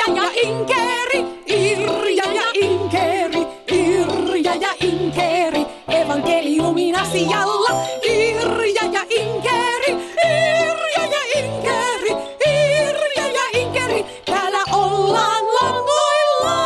ja Inkeri, Irja ja Inkeri, Irja ja Inkeri, evankeliumin asialla. Irja ja Inkeri, Irja ja Inkeri, Irja ja Inkeri, täällä ollaan langoilla.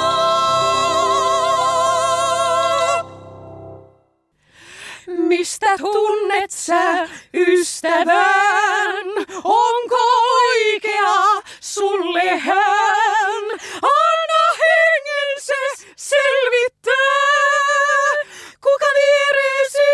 Mistä tunnet sä ystävän? Onko oikea sulle hän? Anna hengen se selvittää, kuka viereesi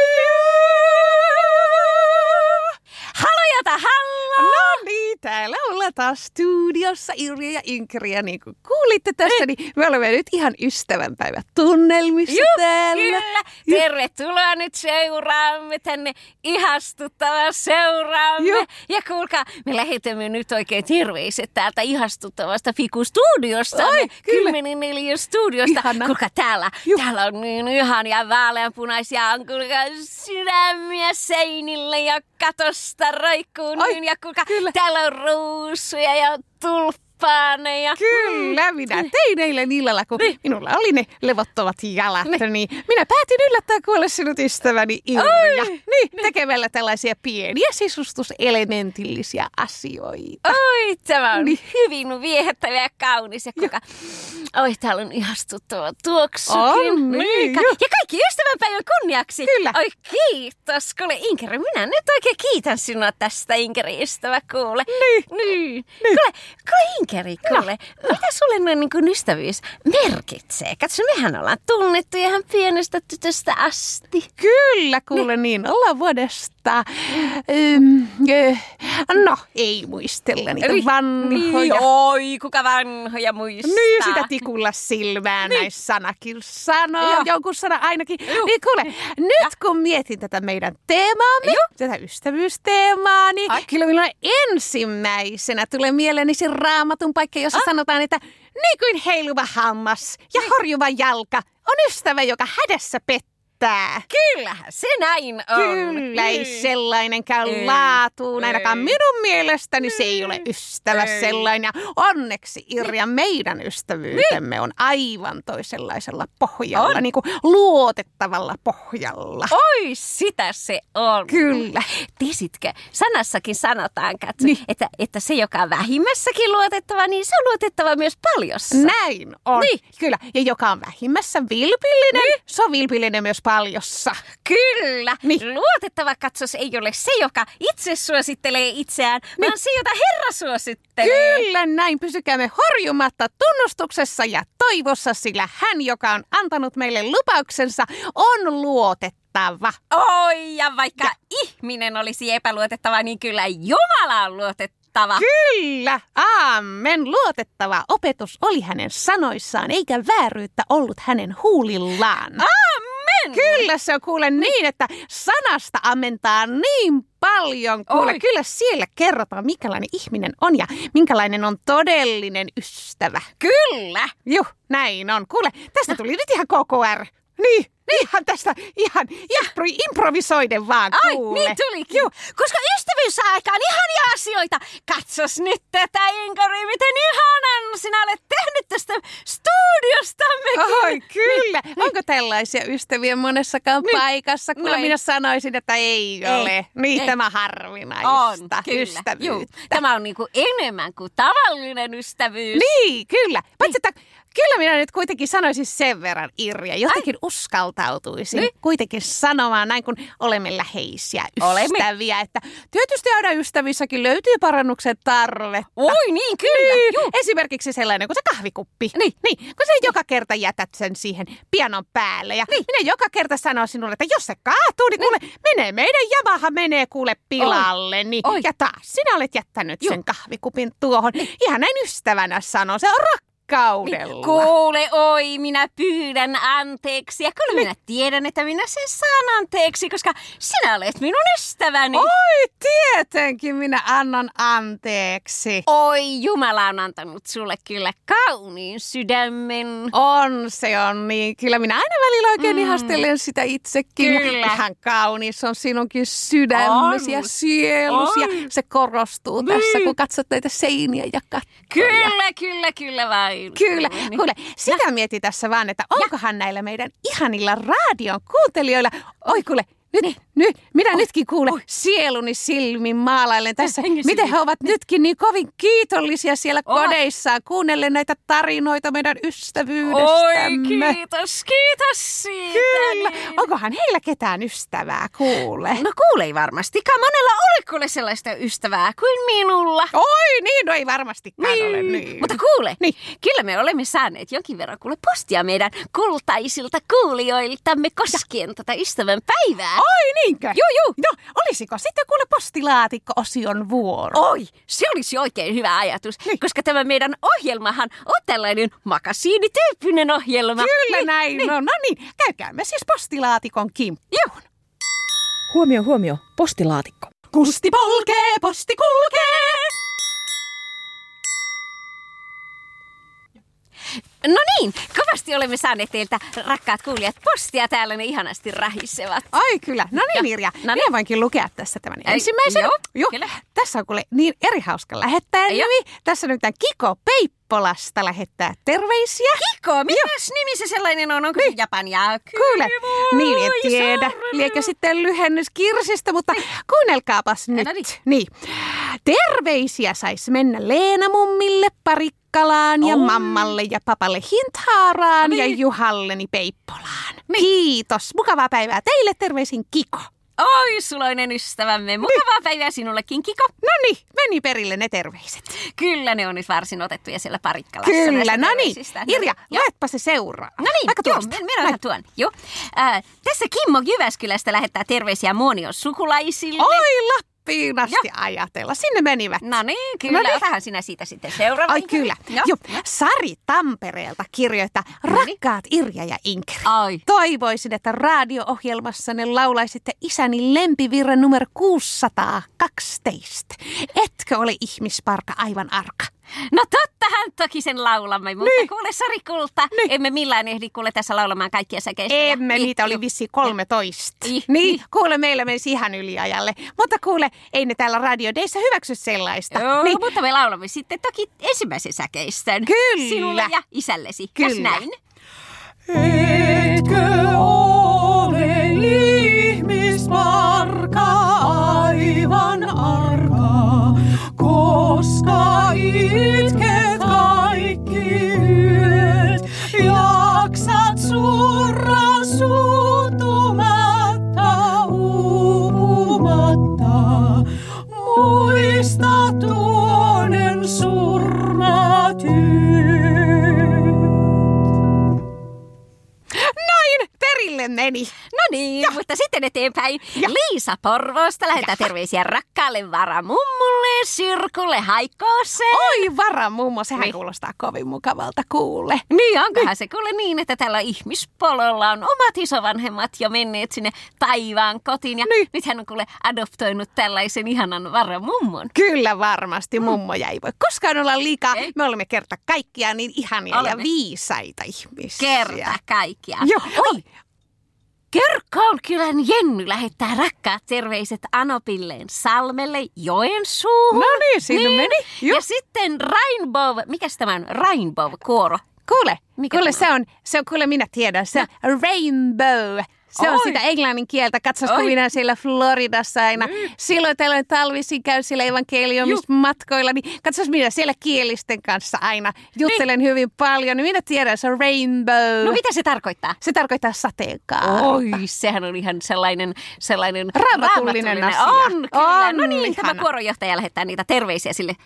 jää. Halojata hallo! No niin, täällä ollaan taas studiossa Irja ja Inkeri. Ja niin kuin kuulitte tästä, niin me olemme nyt ihan ystävänpäivä tunnelmissa täällä. Kyllä. Tervetuloa nyt seuraamme tänne ihastuttava seuraamme. Juh. Ja kuulkaa, me lähetämme nyt oikein terveiset täältä ihastuttavasta Fiku-studiosta. Oi, kyllä. 10.4 studiosta. Ihana. Kuulkaa, täällä on niin ihania vaaleanpunaisia kuulkaa, sydämiä seinille ja katosta roikkuu. Oi, Ja kuulkaa, kyllä. täällä on ruusuja ja tulppaaneja. Kyllä, minä tein eilen illalla, kun minulla oli ne levottomat jalat, niin minä päätin yllättää kuolle sinut ystäväni Irja. Niin, tekemällä tällaisia pieniä sisustuselementillisiä asioita. Oi, tämä on hyvin viehättävä ja kaunis. Ja kuka... Oi, täällä on ihastuttava tuoksukin. On, niin, Ja kaikki ystävänpäivän kunniaksi. Kyllä. Oi, kiitos. Kuule, Inkeri, minä nyt oikein kiitän sinua tästä, Inkeri, ystävä, kuule. Niin. Kuule, Inkeri, kuule. Mitä sulle noin niin kuin ystävyys merkitsee? Katso, mehän ollaan tunnettu ihan pienestä tytöstä asti. Kyllä, kuule niin, ollaan vuodesta, no ei muistella niitä vanhoja. Oi, kuka vanhoja muistaa? Niin, sitä tikulla silmään näissä sanakin sanoo, jonkun sana ainakin. Niin kuule, nyt kun mietin tätä meidän teemaamme, tätä ystävyysteemaa, niin kyllä minulla ensimmäisenä tulee mieleeni se Raamatun paikka, jossa sanotaan, että niin kuin heiluva hammas ja horjuva jalka on ystävä, joka hädässä pettää. Kyllähän se näin on. Kyllä, ei sellainen käy laatuun. Ainakaan minun mielestäni se ei ole ystävä sellainen. Ja onneksi, Irja, meidän ystävyytemme on aivan toisenlaisella pohjalla, niin kuin luotettavalla pohjalla. Oi, sitä se on. Kyllä. Tiesitkö, sanassakin sanotaan, katso, että se, joka on vähimmässäkin luotettava, niin se on luotettava myös paljossa. Näin on. Niin. Kyllä. Ja joka on vähimmässä vilpillinen, se on vilpillinen myös paljossa. Kyllä. Luotettava katsos ei ole se, joka itse suosittelee itseään, vaan se, jota Herra suosittelee. Kyllä näin. Pysykäämme horjumatta tunnustuksessa ja toivossa, sillä hän, joka on antanut meille lupauksensa, on luotettava. Oi, ja vaikka ihminen olisi epäluotettava, niin kyllä Jumala on luotettava. Kyllä, aamen. Luotettava opetus oli hänen sanoissaan, eikä vääryyttä ollut hänen huulillaan. Amen. Kyllä se on kuule niin, että sanasta ammentaa niin paljon. Kuule, kyllä siellä kerrotaan, minkälainen ihminen on ja minkälainen on todellinen ystävä. Kyllä. Juh, näin on. Kuule, tästä tuli nyt ihan KKR. Niin. Ihan tästä, ihan improvisoiden vaan, kuule. Ai, niin tulikin. Koska ystävyys saa aikaan ihania asioita. Katsos nyt tätä, Inkari, miten ihanan sinä olet tehnyt tästä studiostamme. Oi, kyllä. Onko tällaisia ystäviä monessakaan paikassa? Kyllä minä sanoisin, että ei ole. Niin, tämä harvinaista ystävyyttä. Tämä on niinku enemmän kuin tavallinen ystävyys. Niin, kyllä. Paitsi, että kyllä minä nyt kuitenkin sanoisin sen verran, Irja, jotenkin uskaltautuisin kuitenkin sanomaan näin, kun olemme läheisiä ystäviä. Että tietysti aina ystävissäkin löytyy parannuksen tarvetta. Oi niin, kyllä. Niin. Esimerkiksi sellainen kuin se kahvikuppi. Niin, kun sä joka kerta jätät sen siihen pianon päälle. Ja minä joka kerta sanon sinulle, että jos se kaatuu, niin kuule, meidän Yamaha menee kuule pilalle. Niin. Ja taas sinä olet jättänyt sen kahvikupin tuohon. Ihan näin ystävänä sanon, se on kaudella. Kuule, oi, minä pyydän anteeksi. Ja kyllä minä tiedän, että minä sen saan anteeksi, koska sinä olet minun ystäväni. Oi, tietenkin minä annan anteeksi. Oi, Jumala on antanut sulle kyllä kauniin sydämen. On niin. Kyllä minä aina välillä oikein ihastelen sitä itsekin. Kyllä. Ihan kaunis on sinunkin sydämesi ja sielusi. Ja se korostuu tässä, kun katsot näitä seiniä ja kattoja. Kyllä vain. Ai, Kyllä. Kuule, sitä mietin tässä vaan, että onkohan näillä meidän ihanilla radion kuuntelijoilla... Oi kuule, nyt, minä nytkin kuule sieluni silmin maalailen tässä. Miten he ovat nytkin niin kovin kiitollisia siellä kodeissaan kuunnellen näitä tarinoita meidän ystävyydestämme. Oi, kiitos siitä. Kyllä. Onkohan heillä ketään ystävää, kuule? No kuule ei varmastikaan. Monella ole kuule sellaista ystävää kuin minulla. Oi niin, no ei varmastikaan ole niin. Mutta kuule, kyllä me olemme saaneet jonkin verran kuule postia meidän kultaisilta kuulijoiltamme koskien tätä ystävän päivää. Oi niinkö? Joo. No, olisiko sitten kuule postilaatikko-osion vuoro? Oi, se olisi oikein hyvä ajatus, koska tämä meidän ohjelmahan on tällainen makasiinityyppinen ohjelma. Kyllä näin. No niin, käykäämme siis postilaatikon kimppuun. Huomio, postilaatikko. Kusti polkee, posti kulkee. No niin, kovasti olemme saaneet teiltä, rakkaat kuulijat, postia täällä, ne ihanasti rahisevat. Ai kyllä. No niin, Irja. Minä voinkin lukea tässä tämän ensimmäisen. Joo. Tässä on kuule niin eri hauska lähettäjän nimi. Tässä nyt Kiko Peippolasta lähettää terveisiä. Kiko, mikäs nimi se sellainen on? Onko se Japania? Kyllä. Niin, en tiedä. Liekö sitten lyhennys Kirsistä, mutta kuunnelkaapas nyt. Niin. Terveisiä sais mennä Leena-mummille, Parikkalaan ja mammalle ja papalle Hinthaaraan ja Juhalleni Peippolaan. Kiitos. Mukavaa päivää teille. Terveisin Kiko. Oi, suloinen ystävämme. Mukavaa päivää sinullekin, Kiko. No niin, meni perille ne terveiset. Kyllä ne on nyt varsin otettuja siellä Parikkalassa. Kyllä, no niin. Irja, luetpa se seuraa. No niin, minä tuon. Joo. Tässä Kimmo Jyväskylästä lähettää terveisiä Muonion sukulaisille. Oi, Lappiin asti ajatella. Sinne menivät. No niin, kyllä. Otahan sinä siitä sitten seuraavan. Ai kyllä. Joo. Sari Tampereelta kirjoittaa, rakkaat Irja ja Inkeri. Toivoisin, että radio-ohjelmassanne laulaisitte isäni lempivirren numero 612. Etkö ole ihmisparka aivan arka? No tottahan toki sen laulamme, mutta kuule Sari Kulta, emme millään ehdi kuule tässä laulamaan kaikkia säkeistä. Emme, niitä oli vissiin 13. Niin, kuule meillä menisi ihan yliajalle. Mutta kuule, ei ne täällä Radio Dayssä hyväksy sellaista. Joo, mutta me laulamme sitten toki ensimmäisen säkeistön. Kyllä. Sinulle ja isällesi. Kyllä. Näin. Etkö ole ihmisparka aivan arka, koska itket kaikki yöt, jaksat surra suuttumatta, uupumatta, muista tuonen surmatyöt. Noin, perille meni. No niin, mutta sitten eteenpäin. Liisa Porvoosta lähettää terveisiä rakkaalle varamummulle, Sirkulle, Haikkooseen. Oi varamummo, sehän kuulostaa kovin mukavalta kuule. Niin, onkohan se kuule niin, että tällä ihmispololla on omat isovanhemmat jo menneet sinne taivaan kotiin. Ja nyt hän on kuule adoptoinut tällaisen ihanan varamummon. Kyllä varmasti, mummoja ei voi koskaan olla liikaa. Me olemme kerta kaikkiaan niin ihania ja viisaita ihmisiä. Kerta kaikkiaan. Joo. Oi! Körkkoulkylän Jenny lähettää rakkaat terveiset Anopilleen Salmelle Joensuuhun. No niin, siinä meni. Ja sitten Rainbow, mikäs tämä on? Rainbow-kuoro. Kuule, se on kuule minä tiedän, se on Rainbow. Se on sitä englannin kieltä. Katsos, kun minä siellä Floridassa aina silloin tällöin talvisin käyn siellä evankeliumismatkoilla, niin katsos, minä siellä kielisten kanssa aina juttelen hyvin paljon. Niin minä tiedän, se on rainbow. No mitä se tarkoittaa? Se tarkoittaa sateenkaarta. Oi, sehän on ihan sellainen raamatullinen asia. On, kyllä. On, no niin, ihana. tämä kuorojohtaja lähettää niitä terveisiä sille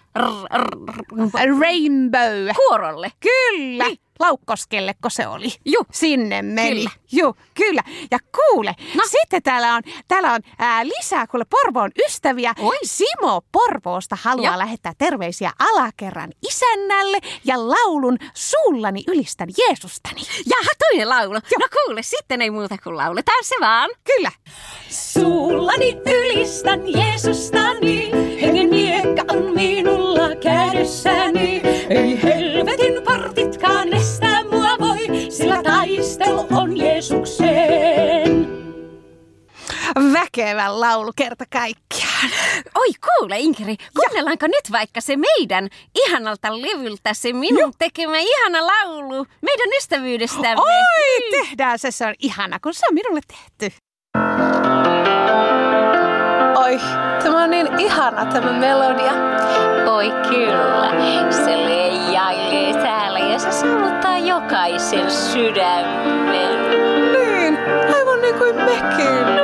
Rainbow. kuorolle. Kyllä. Laukkoskelleko se oli? Sinne meni. Kyllä. Kyllä. Ja kuule, sitten täällä on lisää kuule Porvoon ystäviä. Simo Porvoosta haluaa lähettää terveisiä alakerran isännälle ja laulun Suullani ylistän Jeesustani. Jaha, toinen laulu. No kuule, sitten ei muuta kuin lauletaan se vaan. Kyllä. Suullani ylistän Jeesustani, hengen miekka on minulla kädessäni. Ei helvetin partitkaan estää mua voi, sillä taistelu on Jeesuksen. Väkevä laulu. laulu kerta kaikkiaan. Oi kuule Inkeri, kuunnellaanko nyt vaikka se meidän ihanalta levyltä, se minun tekemä ihana laulu meidän ystävyydestämme? Oi, tehdään se, se on ihana, kun se on minulle tehty. Oi, tämä on niin ihana tämä melodia. Oi kyllä, se leijailee täällä ja se saavuttaa jokaisen sydämen. Niin, aivan niin kuin mekin.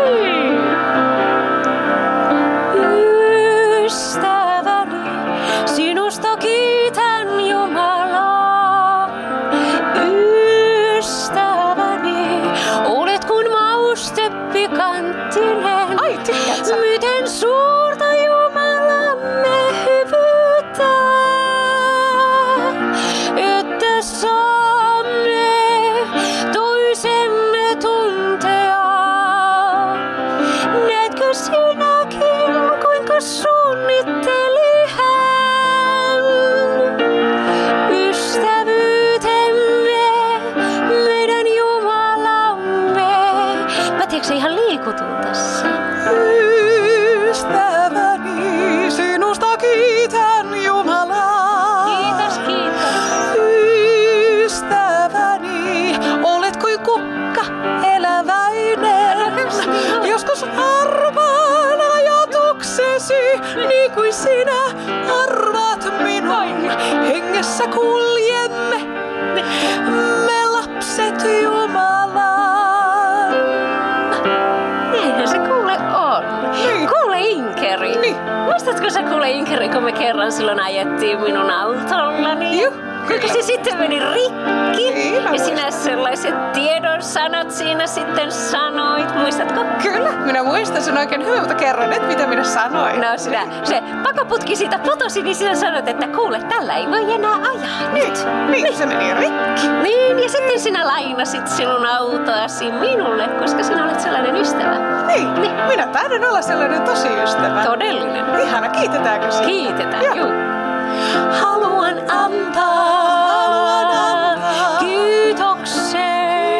Ystäväni, sinusta kiitän Jumalaa. Ystäväni, olet kuin mauste pikanttinen. Ai, tykkäätkö sä? Miten suurta Jumalamme hyvyyttä, että saamme toisemme tuntea. Näetkö sinäkin, kuinka suunnitteli hän ystävyytemme, meidän Jumalamme? Mä tiedätkö, se ihan liikutun tässä. Ystäväni, sinusta kiitän Jumalaa. Kiitos, kiitos. Ystäväni, olet kuin kukka eläväinen. Joskus arvaan ajatuksesi, niin kuin sinä arvaat minun. Hengessä kuljemme, me lapset Jumalan. Niinhän se kuule on. Niin. Kuule Inkeri. Niin. Muistatko sä kuule Inkeri, kun me kerran silloin ajettiin minun autollani? Juh, Kuinka se sitten meni rikki? Niin, mä Ja sinä sellaiset tiedon sanat siinä sitten sanoit. Muistatko? Kyllä, minä muistan sen oikein hyvin, mutta kerron nyt, mitä minä sanoin. No se pakoputki siitä putosi, niin sinä sanoit, että kuule, tällä ei voi enää ajaa nyt. Niin, se meni rikki. Niin, ja sitten sinä lainasit sinun autoasi minulle, koska sinä olet sellainen ystävä. Niin, minä taidan olla sellainen tosi ystävä. Todellinen. Ihana, kiitetäänkö siitä? Kiitetään, Joo. juu. Haluan antaa kiitoksen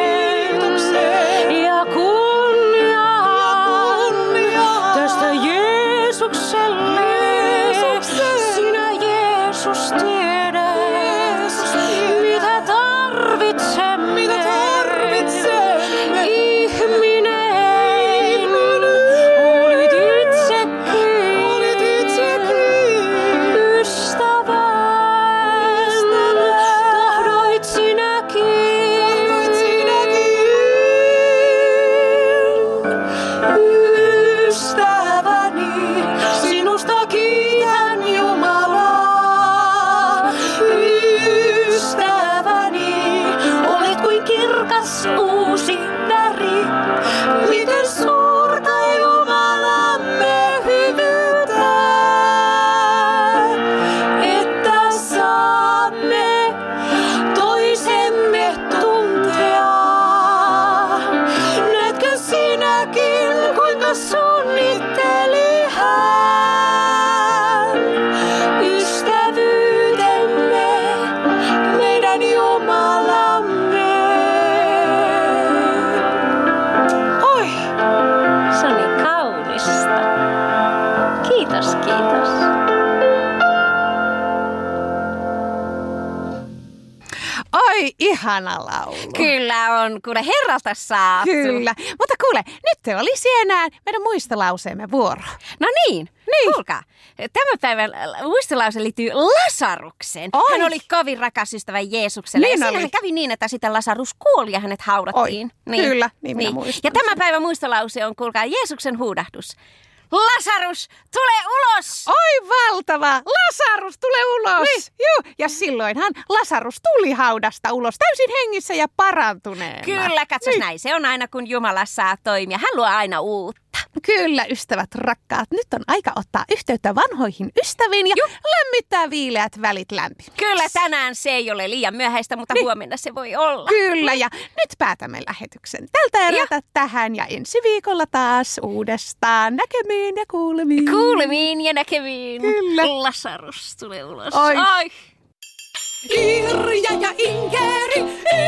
ja kunnian tästä Jeesukselle. Sinä Jeesus tiedät, mitä tarvitsemme. Ihminen, olit itsekin ystävä. Tahdoit sinäkin. Ystäväni, sinusta kiitän Jumalaa. Ystäväni, olet kuin kirkas uusi väri. Miten suurta Jumalamme hyvyyttä, että saamme toisemme tuntea. Näetkö sinäkin, kuinka suunnitteli hän ystävyytemme, meidän Jumalamme? Oi, Se on niin kaunista. Kiitos, kiitos. oi, ihana laulu. Kyllä on, kuule herralta saatu. Kyllä. Mutta kuule, nyt olisi enää meidän muistolauseemme vuoro. No niin, kuulkaa. Tämän päivän muistolause liittyy Lasaruksen. Oi. Hän oli kovin rakas ystävä Jeesukselle. Niin ja oli. siinähän kävi niin, että sitten Lasarus kuoli ja hänet haudattiin. Oi, kyllä, niin minä muistan Ja tämän sen. päivän muistolause on, kuulkaa, Jeesuksen huudahdus. Lasarus, tule ulos! Oi valtava! Lasarus, tule ulos! Niin. Joo, ja silloinhan Lasarus tuli haudasta ulos täysin hengissä ja parantuneena. Kyllä, katsos näin. Se on aina, kun Jumala saa toimia. Hän luo aina uutta. Kyllä, ystävät rakkaat, nyt on aika ottaa yhteyttä vanhoihin ystäviin ja lämmittää viileät välit lämpimäksi. Kyllä, tänään se ei ole liian myöhäistä, mutta huomenna se voi olla. Kyllä, ja nyt päätämme lähetyksen tältä erältä tähän ja ensi viikolla taas uudestaan. Näkemiin ja kuulemiin. Kuulemiin ja näkemiin. Kyllä. Lasarus tulee ulos. Oi. Ai. Irja ja Inkeri,